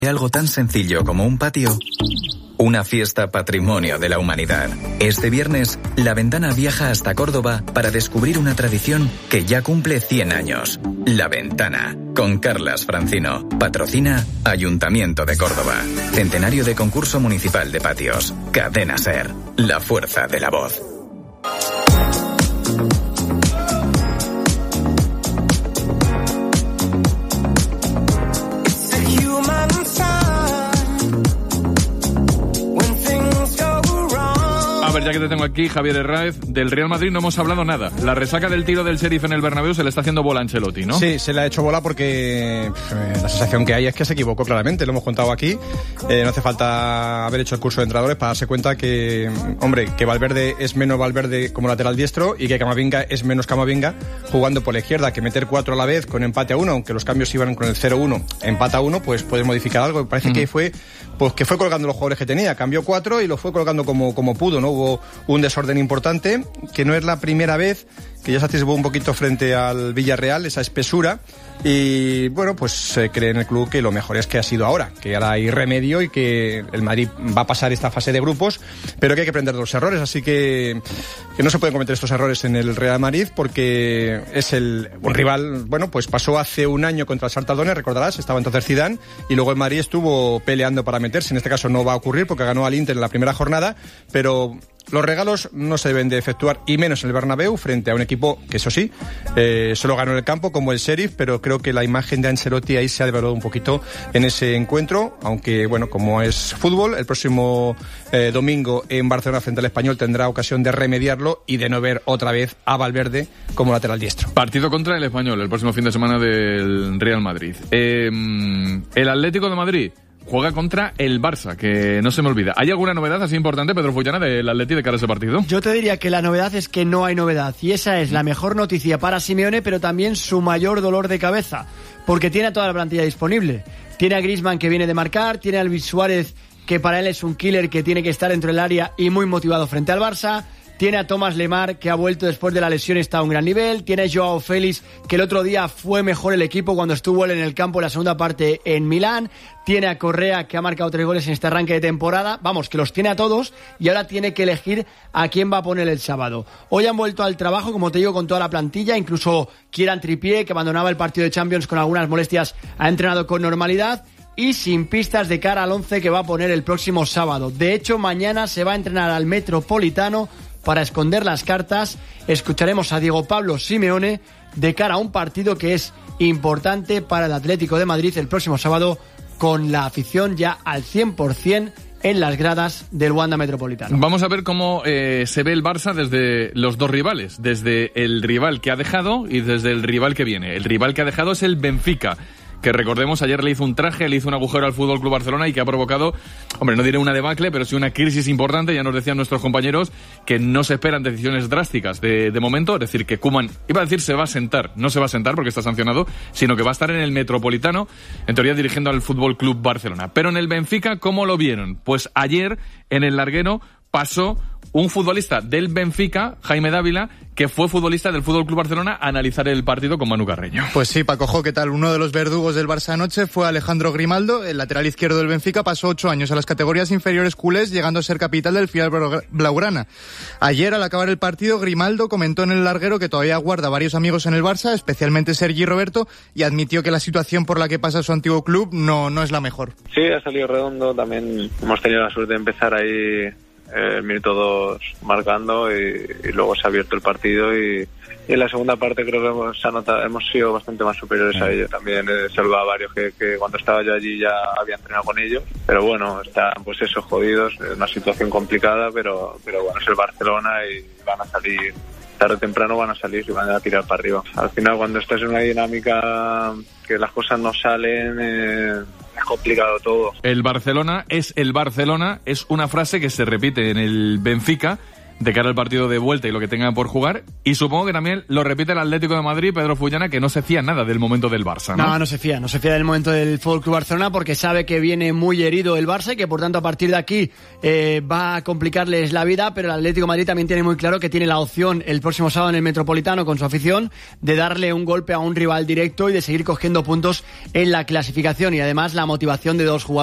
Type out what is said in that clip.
Algo tan sencillo como un patio, una fiesta patrimonio de la humanidad. Este viernes, La Ventana viaja hasta Córdoba para descubrir una tradición que ya cumple 100 años. La Ventana, con Carlas Francino. Patrocina Ayuntamiento de Córdoba. Centenario de concurso municipal de patios. Cadena SER, la fuerza de la voz. A ver, ya que te tengo aquí, Javier Herráez, del Real Madrid no hemos hablado nada. La resaca del tiro del Sheriff en el Bernabéu se le está haciendo bola a Ancelotti, ¿no? Sí, se le ha hecho bola porque la sensación que hay es que se equivocó claramente, lo hemos contado aquí. No hace falta haber hecho el curso de entrenadores para darse cuenta que, hombre, que Valverde es menos Valverde como lateral diestro y que Camavinga es menos Camavinga jugando por la izquierda, que meter 4 a la vez con empate a 1, aunque los cambios iban con el 0-1, empate a 1, pues puedes modificar algo. Parece que fue colgando los jugadores que tenía, cambió 4 y los fue colgando como pudo, ¿no? Hubo un desorden importante, que no es la primera vez que ya se atisbó un poquito frente al Villarreal, esa espesura, y bueno, pues se cree en el club que lo mejor es que ha sido ahora, que ahora hay remedio y que el Madrid va a pasar esta fase de grupos, pero que hay que aprender de los errores, así que no se pueden cometer estos errores en el Real Madrid porque es un rival, bueno, pues pasó hace un año contra el Shakhtar Donetsk, recordarás, estaba entonces Zidane, y luego el Madrid estuvo peleando para meterse, en este caso no va a ocurrir porque ganó al Inter en la primera jornada, pero los regalos no se deben de efectuar, y menos en el Bernabéu, frente a un equipo que, eso sí, solo ganó en el campo, como el Sheriff, pero creo que la imagen de Ancelotti ahí se ha devaluado un poquito en ese encuentro, aunque, bueno, como es fútbol, el próximo domingo en Barcelona frente al Español tendrá ocasión de remediarlo y de no ver otra vez a Valverde como lateral diestro. Partido contra el Español, el próximo fin de semana del Real Madrid. El Atlético de Madrid juega contra el Barça, que no se me olvida. ¿Hay alguna novedad así importante, Pedro Fullana, del Atleti de cara a ese partido? Yo te diría que la novedad es que no hay novedad, y esa es la mejor noticia para Simeone, pero también su mayor dolor de cabeza, porque tiene a toda la plantilla disponible. Tiene a Griezmann, que viene de marcar, tiene a Luis Suárez, que para él es un killer, que tiene que estar dentro del área y muy motivado frente al Barça. Tiene a Thomas Lemar, que ha vuelto después de la lesión y está a un gran nivel. Tiene a Joao Félix, que el otro día fue mejor el equipo cuando estuvo él en el campo en la segunda parte en Milán. Tiene a Correa, que ha marcado 3 goles en este arranque de temporada. Vamos, que los tiene a todos y ahora tiene que elegir a quién va a poner el sábado. Hoy han vuelto al trabajo, como te digo, con toda la plantilla. Incluso Kieran Trippier, que abandonaba el partido de Champions con algunas molestias, ha entrenado con normalidad y sin pistas de cara al 11 que va a poner el próximo sábado. De hecho, mañana se va a entrenar al Metropolitano para esconder las cartas. Escucharemos a Diego Pablo Simeone de cara a un partido que es importante para el Atlético de Madrid el próximo sábado, con la afición ya al 100% en las gradas del Wanda Metropolitano. Vamos a ver cómo se ve el Barça desde los dos rivales, desde el rival que ha dejado y desde el rival que viene. El rival que ha dejado es el Benfica, que recordemos ayer le hizo un traje, le hizo un agujero al Fútbol Club Barcelona y que ha provocado, hombre, no diré una debacle, pero sí una crisis importante. Ya nos decían nuestros compañeros que no se esperan decisiones drásticas de momento, es decir, que Koeman, iba a decir se va a sentar, no se va a sentar porque está sancionado, sino que va a estar en el Metropolitano, en teoría dirigiendo al Fútbol Club Barcelona. Pero en el Benfica, ¿cómo lo vieron? Pues ayer en el larguero pasó un futbolista del Benfica, Jaime Dávila, que fue futbolista del Fútbol Club Barcelona, a analizar el partido con Manu Carreño. Pues sí, Paco, ¿qué tal? Uno de los verdugos del Barça anoche fue Alejandro Grimaldo, el lateral izquierdo del Benfica. Pasó 8 años a las categorías inferiores culés, llegando a ser capital del filial blaugrana. Ayer, al acabar el partido, Grimaldo comentó en el larguero que todavía guarda varios amigos en el Barça, especialmente Sergi Roberto, y admitió que la situación por la que pasa su antiguo club no es la mejor. Sí, ha salido redondo. También hemos tenido la suerte de empezar ahí el minuto 2 marcando y luego se ha abierto el partido y en la segunda parte creo que hemos sido bastante más superiores a ellos. También he salvado a varios que cuando estaba yo allí ya había entrenado con ellos, pero bueno, están pues eso, jodidos, es una situación complicada, pero bueno, es el Barcelona y van a salir tarde o temprano, van a salir y van a tirar para arriba. Al final, cuando estás en una dinámica que las cosas no salen, es complicado todo. El Barcelona es una frase que se repite en el Benfica de cara al partido de vuelta y lo que tengan por jugar. Y supongo que también lo repite el Atlético de Madrid, Pedro Fullana, que no se fía nada del momento del Barça, ¿no? No se fía del momento del FC Barcelona, porque sabe que viene muy herido el Barça y que por tanto a partir de aquí va a complicarles la vida, pero el Atlético de Madrid también tiene muy claro que tiene la opción el próximo sábado en el Metropolitano con su afición de darle un golpe a un rival directo y de seguir cogiendo puntos en la clasificación, y además la motivación de dos jugadores